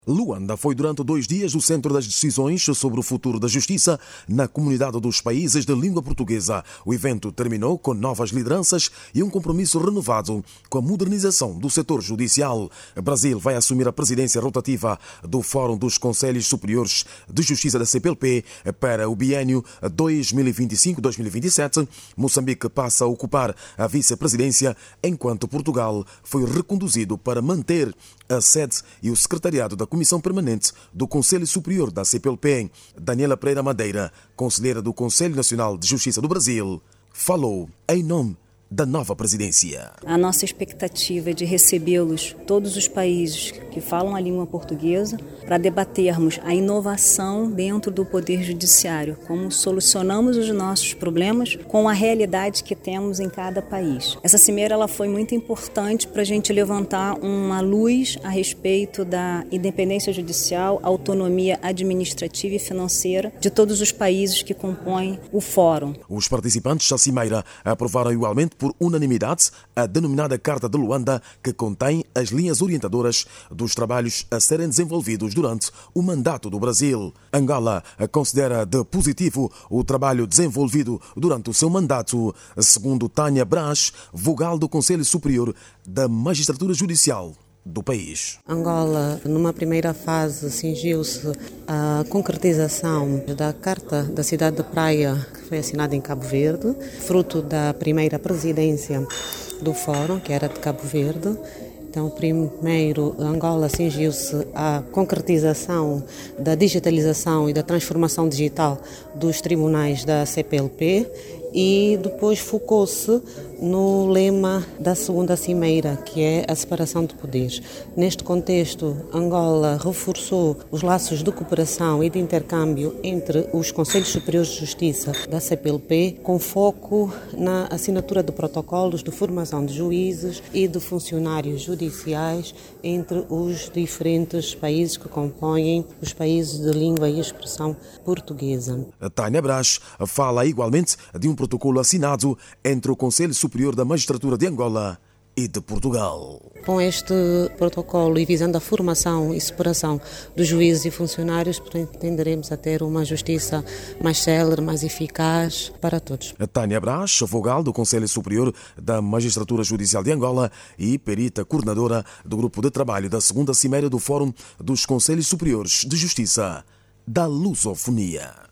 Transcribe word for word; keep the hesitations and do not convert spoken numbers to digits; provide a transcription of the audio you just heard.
Luanda foi durante dois dias o centro das decisões sobre o futuro da justiça na comunidade dos países de língua portuguesa. O evento terminou com novas lideranças e um compromisso renovado com a modernização do setor judicial. O Brasil vai assumir a presidência rotativa do Fórum dos Conselhos Superiores de Justiça da C P L P para o biênio dois mil e vinte e cinco a dois mil e vinte e sete. Moçambique passa a ocupar a vice-presidência, enquanto Portugal foi reconduzido para manter a sede e o secretariado da Comissão Permanente do Conselho Superior da C P L P. Daniela Pereira Madeira, conselheira do Conselho Nacional de Justiça do Brasil, falou em nome da nova presidência. A nossa expectativa é de recebê-los, todos os países que falam a língua portuguesa, para debatermos a inovação dentro do Poder Judiciário, como solucionamos os nossos problemas com a realidade que temos em cada país. Essa cimeira ela foi muito importante para a gente levantar uma luz a respeito da independência judicial, autonomia administrativa e financeira de todos os países que compõem o Fórum. Os participantes da cimeira aprovaram igualmente por unanimidade a denominada Carta de Luanda, que contém as linhas orientadoras dos trabalhos a serem desenvolvidos durante o mandato do Brasil. Angola considera de positivo o trabalho desenvolvido durante o seu mandato, segundo Tânia Brás, vogal do Conselho Superior da Magistratura Judicial do país. Angola, numa primeira fase, cingiu-se à concretização da Carta da Cidade de Praia, que foi assinada em Cabo Verde, fruto da primeira presidência do Fórum, que era de Cabo Verde. Então, primeiro, Angola cingiu-se à concretização da digitalização e da transformação digital dos tribunais da C P L P e depois focou-se no lema da segunda cimeira, que é a separação de poderes. Neste contexto, Angola reforçou os laços de cooperação e de intercâmbio entre os Conselhos Superiores de Justiça da C P L P, com foco na assinatura de protocolos de formação de juízes e de funcionários judiciais entre os diferentes países que compõem os países de língua e expressão portuguesa. A Tânia Brás fala igualmente de um protocolo assinado entre o Conselho Superior da Magistratura de Angola e de Portugal. Com este protocolo e visando a formação e separação dos juízes e funcionários, pretenderemos a ter uma justiça mais célere, mais eficaz para todos. A Tânia Brás, vogal do Conselho Superior da Magistratura Judicial de Angola e perita coordenadora do grupo de trabalho da segunda cimeira do Fórum dos Conselhos Superiores de Justiça da Lusofonia.